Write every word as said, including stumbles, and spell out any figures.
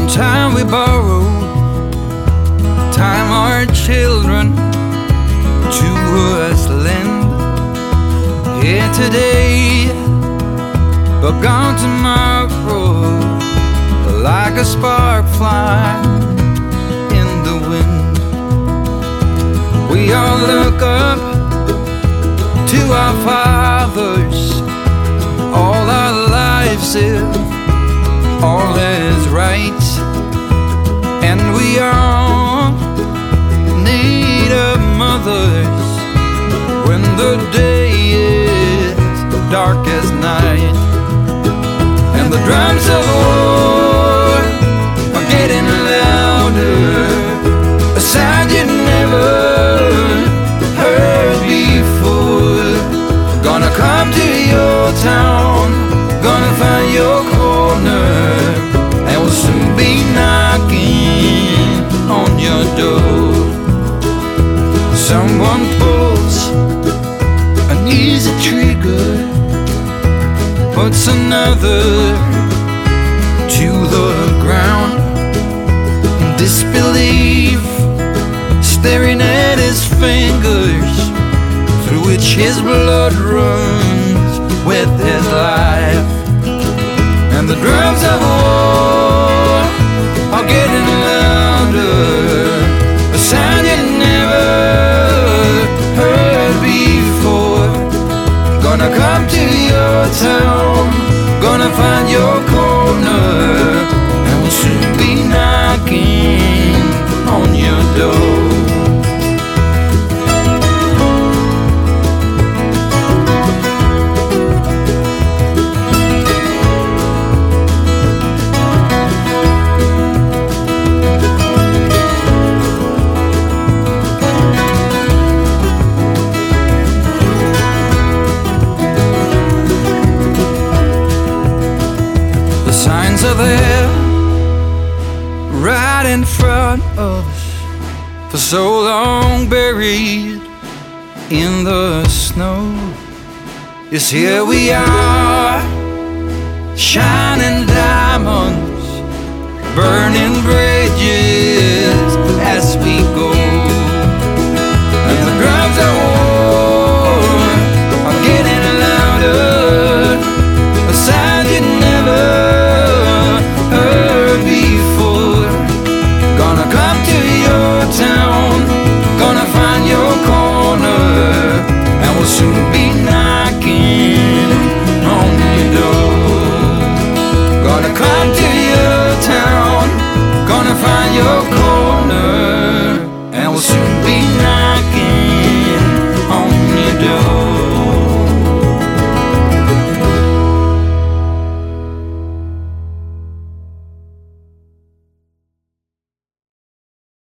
time we borrow, time our children to us lend. Here today, but gone tomorrow, like a spark flying in the wind. We all look up to our fathers, all our lives if all is right, and we all need our mothers when the day is dark as night. And the drums of war are getting louder, a sound you never heard before. Gonna come to your town, gonna find your corner, and we'll soon be knocking on your door. Someone pulls an easy trigger, puts another to the ground in disbelief, staring at his fingers through which his blood runs with his life. And the drums of war are getting louder, a sound you never heard before. Gonna come to your town, gonna find your corner, and we'll soon be knocking on your door. Are there right in front of us, for so long buried in the snow. Yes, here we are, shining diamonds, burning bright.